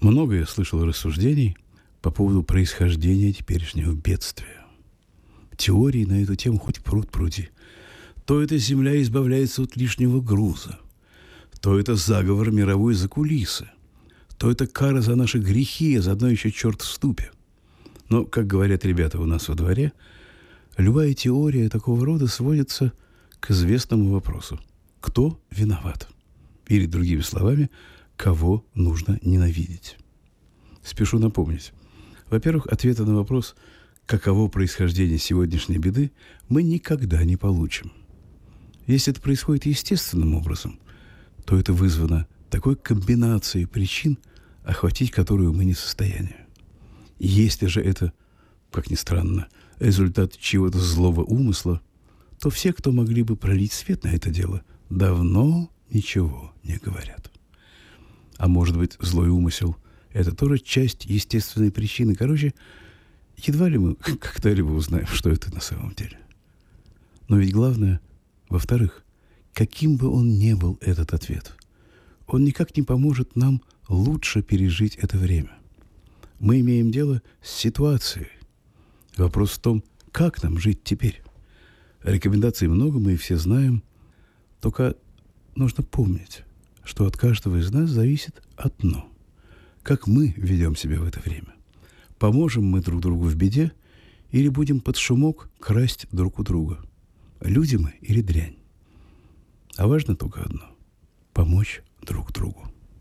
Много я слышал рассуждений по поводу происхождения теперешнего бедствия. Теории на эту тему хоть пруд пруди. То эта земля избавляется от лишнего груза, то это заговор мировой закулисы, то это кара за наши грехи, а заодно еще черт в ступе. Но, как говорят ребята у нас во дворе, любая теория такого рода сводится к известному вопросу: кто виноват? Или, другими словами, кого нужно ненавидеть? Спешу напомнить. Во-первых, ответа на вопрос, каково происхождение сегодняшней беды, мы никогда не получим. Если это происходит естественным образом, то это вызвано такой комбинацией причин, охватить которую мы не в состоянии. И если же это, как ни странно, результат чьего-то злого умысла, то все, кто могли бы пролить свет на это дело, давно ничего не говорят. А может быть, злой умысел – это тоже часть естественной причины. Короче, едва ли мы когда-либо узнаем, что это на самом деле. Но ведь главное, во-вторых, каким бы он ни был этот ответ, он никак не поможет нам лучше пережить это время. Мы имеем дело с ситуацией. Вопрос в том, как нам жить теперь. Рекомендаций много, мы их все знаем. Только нужно помнить, что от каждого из нас зависит одно. Как мы ведем себя в это время. Поможем мы друг другу в беде или будем под шумок красть друг у друга? Люди мы или дрянь? А важно только одно – помочь друг другу.